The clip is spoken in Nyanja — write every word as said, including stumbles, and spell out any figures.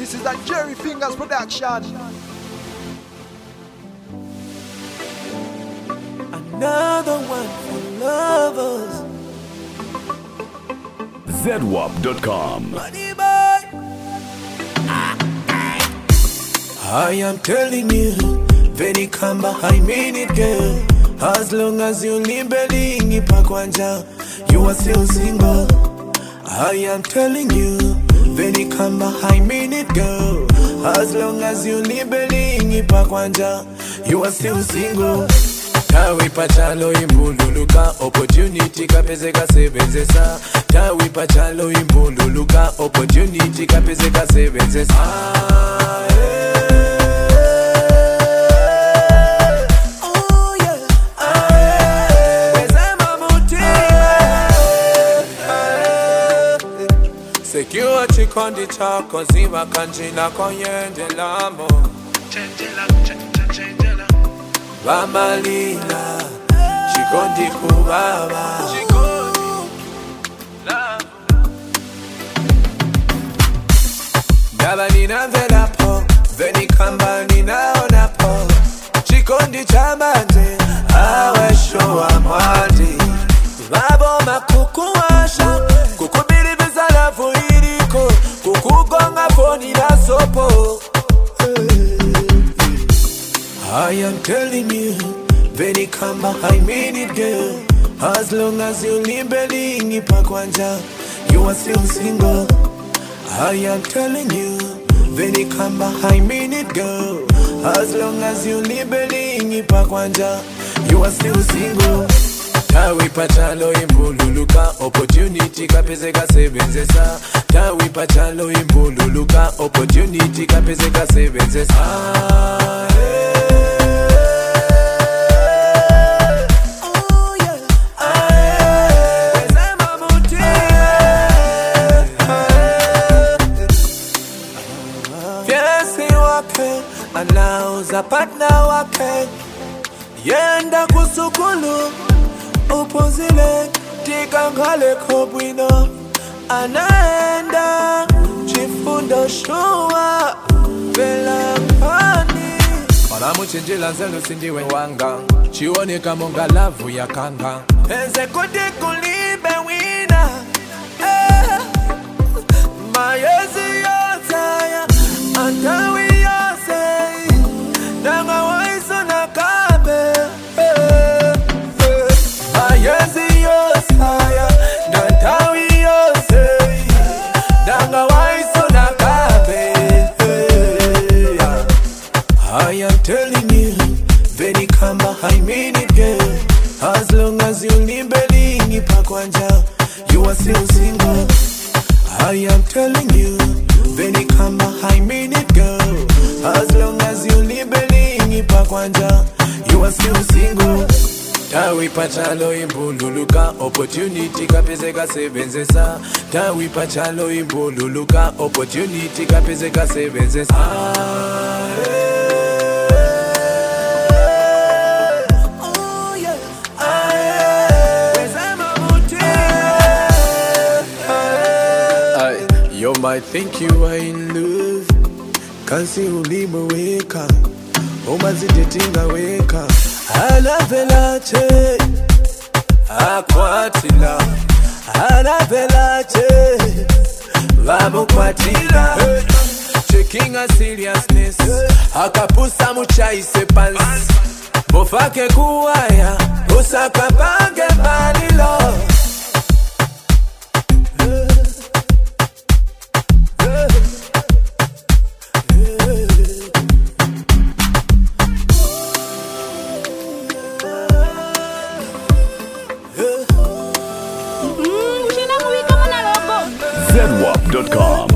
This is a Jerry Fingers production. Another one for lovers. Z W A P dot com. Money boy. I am telling you, Veni Kamba, I mean it, girl. As long as you libeling ipakwanja, you are still single. I am telling you, Veni Kamba, I mean it, girl. As long as you libeling ipakwanja, you are still single. Tawi pachalo imbululuka, opportunity kapeze kasebenzesa. Tawi pachalo imbululuka, opportunity kapeze kasebenzesa. Ah, yeah. Oh yeah. Ah, yeah. Wezema mutima. Ah, yeah. Secure chikondi chako zima kanjina konyende lamo. Chendela, chendela. Vamalila, chikondi kubaba, chikondi love. Daba nina vela po, Veni Kamba nina ona po. Chikondi chamande, awe show amwadi. Vabo makukuwasha, kukubiri bizala fuiriko, kukugonga foni na sopo. I am telling you, Veni Kamba, I mean it, girl. As long as you libeling ipakwanja, you are still single. I am telling you, Veni Kamba, I mean it, girl. As long as you libeling ipakwanja, you are still single. Tawi pachalo imbululuka, opportunity kapeze kasebenzesa. Tawi pachalo imbululuka, opportunity kapeze kasebenzesa. Ah, yeah. Anauza partner wake yenda kusukulu upozile tikangale kobwino anaenda chifundo shua vela pani Malamu chinjila nzelu sindiwe wanga chione kamonga lavu ya kanga Eze kudi kulibe wina eh, mayezi yotaya antawi Nanga waiso na kabe Mayezi yosaya Nantawi yose Nanga waiso na kabe I am telling you Veni Kamba, I mean it, girl. As long as you libeling ipakwanja, you are still single. I am telling you Veni Kamba, I mean it, girl. As long as you libeling ipakwanja, you are still single. Tawi pachalo imbululuka, opportunity kapeze kasebenzesa. Tawi pachalo imbululuka, opportunity kapeze kasebenzesa. Ah, yeah. Oh yeah. Ah, yeah. Wezema mutima. Ah, yeah. You might think you are in love, kansi ulimeweka umazitetinga weka alavelache akwatila alavelache vamukwatila checking a seriousness akapusa muchaise pants bofake kuwaya usakapange malilo Z W A P dot com.